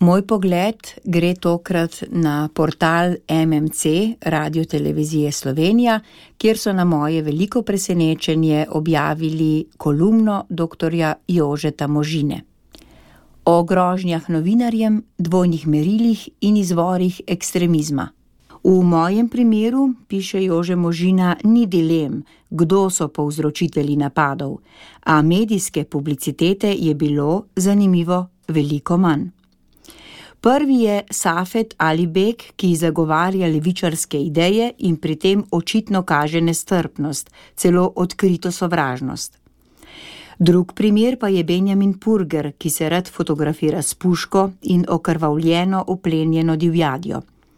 Moj pogled gre tokrat na portal MMC, Radio Televizije Slovenija, kjer so na moje veliko presenečenje objavili kolumno doktorja Jožeta Možine o grožnjah novinarjem, dvojnih merilih in izvorih ekstremizma. V mojem primeru, piše Jože Možina, ni dilem, kdo so povzročitelji napadov, a medijske publicitete je bilo, zanimivo, veliko manj. Prvi je Safet Alibek, ki zagovarja levičarske ideje in pri tem očitno kaže nestrpnost, celo odkrito sovražnost. Drug primer pa je Benjamin Purger, ki se rad fotografira s puško in okrvavljeno uplenjeno divjadjo.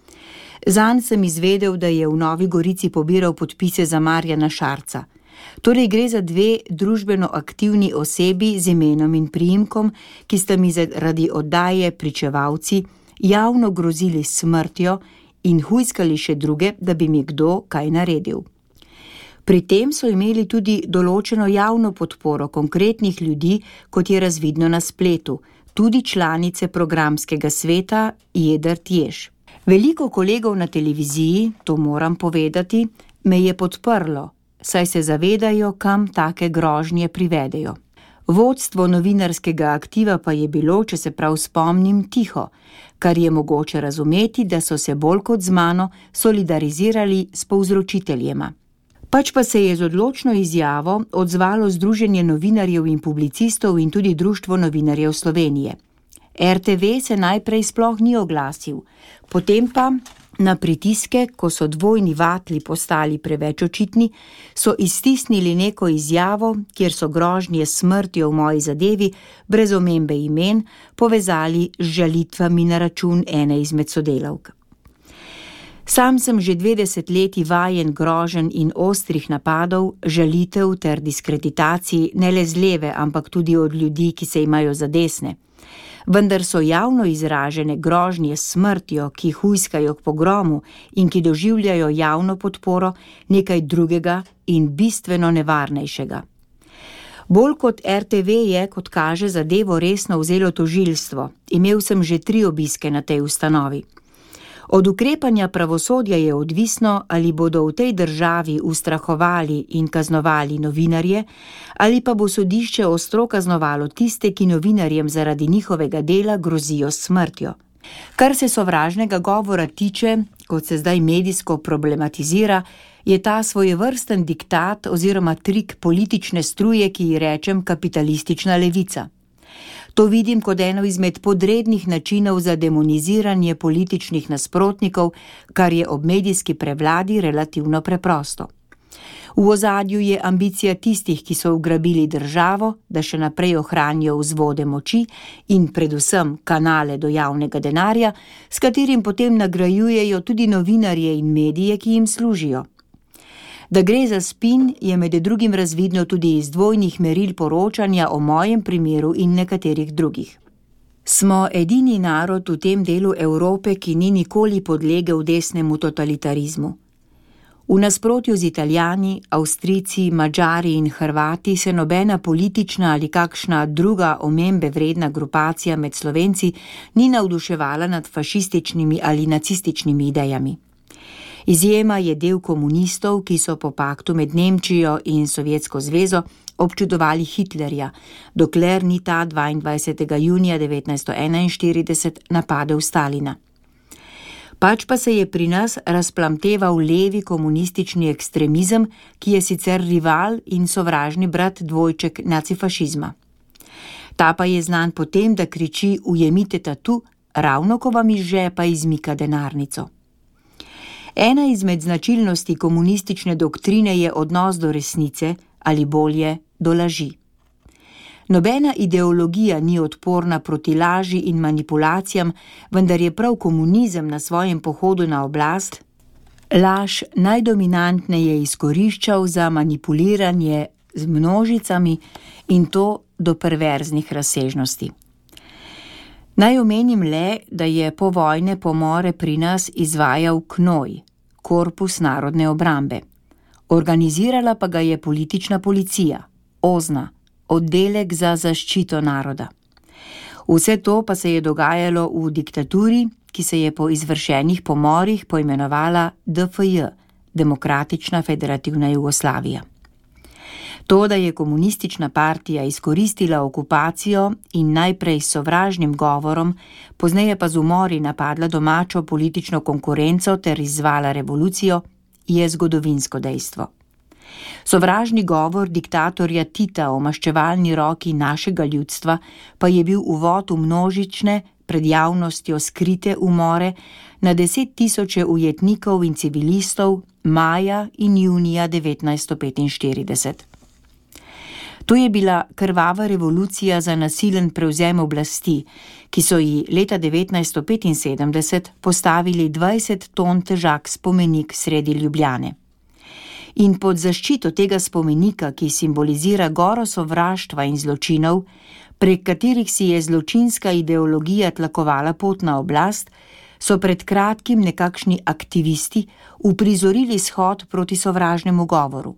Zanj sem izvedel, da je v Novi Gorici pobiral podpise za Marjana Šarca. Torej gre za dve družbeno aktivni osebi z imenom in priimkom, ki sta mi zaradi oddaje Pričevalci javno grozili s smrtjo in hujskali še druge, da bi mi kdo kaj naredil. Pri tem so imeli tudi določeno javno podporo konkretnih ljudi, kot je razvidno na spletu, tudi članice programskega sveta Jedrt Jež. Veliko kolegov na televiziji, to moram povedati, me je podprlo, saj se zavedajo, kam take grožnje privedejo. Vodstvo novinarskega aktiva pa je bilo, če se prav spomnim, tiho, kar je mogoče razumeti, da so se bolj kot z mano solidarizirali s povzročiteljema. Pač pa se je z odločno izjavo odzvalo Združenje novinarjev in publicistov in tudi Društvo novinarjev Slovenije. RTV se najprej sploh ni oglasil, potem pa na pritiske, ko so dvojni vatli postali preveč očitni, so iztisnili neko izjavo, kjer so grožnje s smrtjo v moji zadevi, brez omembe imen, povezali z žalitvami na račun ene izmed sodelavk. Sam sem že 2 desetletji vajen groženj in ostrih napadov, žalitev ter diskreditacij ne le z leve, ampak tudi od ljudi, ki se imajo za desne. Vendar so javno izražene grožnje s smrtjo, ki hujskajo k pogromu in ki doživljajo javno podporo, nekaj drugega in bistveno nevarnejšega. Bolj kot RTV je, kot kaže, zadevo resno vzelo tožilstvo. Imel sem že 3 obiske na tej ustanovi. Od ukrepanja pravosodja je odvisno, ali bodo v tej državi ustrahovali in kaznovali novinarje, ali pa bo sodišče ostro kaznovalo tiste, ki novinarjem zaradi njihovega dela grozijo s smrtjo. Kar se sovražnega govora tiče, kot se zdaj medijsko problematizira, je ta svojevrsten diktat oziroma trik politične struje, ki ji rečem kapitalistična levica. To vidim kot eno izmed podrednih načinov za demoniziranje političnih nasprotnikov, kar je ob medijski prevladi relativno preprosto. V ozadju je ambicija tistih, ki so ugrabili državo, da še naprej ohranijo vzvode moči in predvsem kanale do javnega denarja, s katerim potem nagrajujejo tudi novinarje in medije, ki jim služijo. Da gre za spin, je med drugim razvidno tudi iz dvojnih meril poročanja o mojem primeru in nekaterih drugih. Smo edini narod v tem delu Evrope, ki ni nikoli podlegel desnemu totalitarizmu. V nasprotju z Italijani, Avstrijci, Madžari in Hrvati se nobena politična ali kakšna druga omembe vredna grupacija med Slovenci ni navduševala nad fašističnimi ali nacističnimi idejami. Izjema je del komunistov, ki so po paktu med Nemčijo in Sovjetsko zvezo občudovali Hitlerja, dokler ni ta 22. junija 1941 napadel Stalina. Pač pa se je pri nas razplamteval levi komunistični ekstremizem, ki je sicer rival in sovražni brat dvojček nacifašizma. Ta pa je znan po tem, da kriči ujemite tatu, ravno ko vam iz žepa izmika denarnico. Ena izmed značilnosti komunistične doktrine je odnos do resnice, ali bolje, do laži. Nobena ideologija ni odporna proti laži in manipulacijam, vendar je prav komunizem na svojem pohodu na oblast laž najdominantneje izkoriščal za manipuliranje z množicami in to do perverznih razsežnosti. Naj omenim le, da je povojne pomore pri nas izvajal KNOJ, Korpus narodne obrambe. Organizirala pa ga je politična policija, OZNA, Oddelek za zaščito naroda. Vse to pa se je dogajalo v diktaturi, ki se je po izvršenih pomorih poimenovala DFJ, Demokratična federativna Jugoslavija. To, da je komunistična partija izkoristila okupacijo in najprej s sovražnim govorom, pozneje pa z umori napadla domačo politično konkurenco ter izzvala revolucijo, je zgodovinsko dejstvo. Sovražni govor diktatorja Tita o maščevalni roki našega ljudstva pa je bil uvod v množične, pred javnostjo skrite umore na 10 tisoče ujetnikov in civilistov maja in junija 1945. To je bila krvava revolucija za nasilen prevzem oblasti, ki so ji leta 1975 postavili 20 ton težak spomenik sredi Ljubljane. In pod zaščito tega spomenika, ki simbolizira goro sovraštva in zločinov, prek katerih si je zločinska ideologija tlakovala pot na oblast, so pred kratkim nekakšni aktivisti uprizorili shod proti sovražnemu govoru.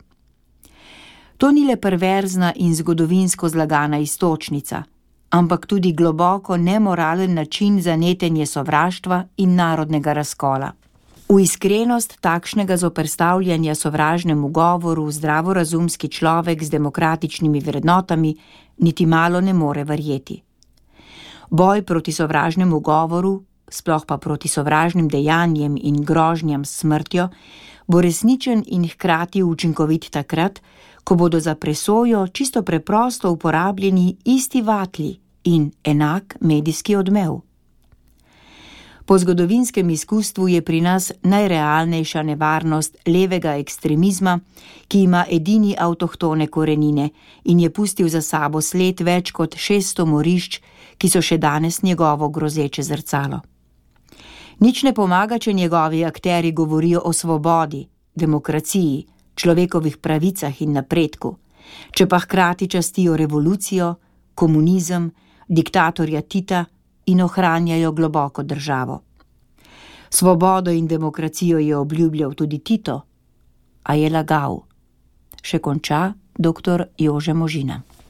To ni le perverzna in zgodovinsko zlagana iztočnica, ampak tudi globoko nemoralen način za netenje sovraštva in narodnega razkola. V iskrenost takšnega zoperstavljanja sovražnemu govoru zdravorazumski človek z demokratičnimi vrednotami niti malo ne more verjeti. Boj proti sovražnemu govoru, sploh pa proti sovražnim dejanjem in grožnjam s smrtjo, bo resničen in hkrati učinkovit takrat, ko bodo za presojo čisto preprosto uporabljeni isti vatli in enak medijski odmev. Po zgodovinskem izkustvu je pri nas najrealnejša nevarnost levega ekstremizma, ki ima edini avtohtone korenine in je pustil za sabo sled več kot 600 morišč, ki so še danes njegovo grozeče zrcalo. Nič ne pomaga, če njegovi akteri govorijo o svobodi, demokraciji, človekovih pravicah in napredku, če pa hkrati častijo revolucijo, komunizem, diktatorja Tita in ohranjajo globoko državo. Svobodo in demokracijo je obljubljal tudi Tito, a je lagal. Še konča dr. Jože Možina.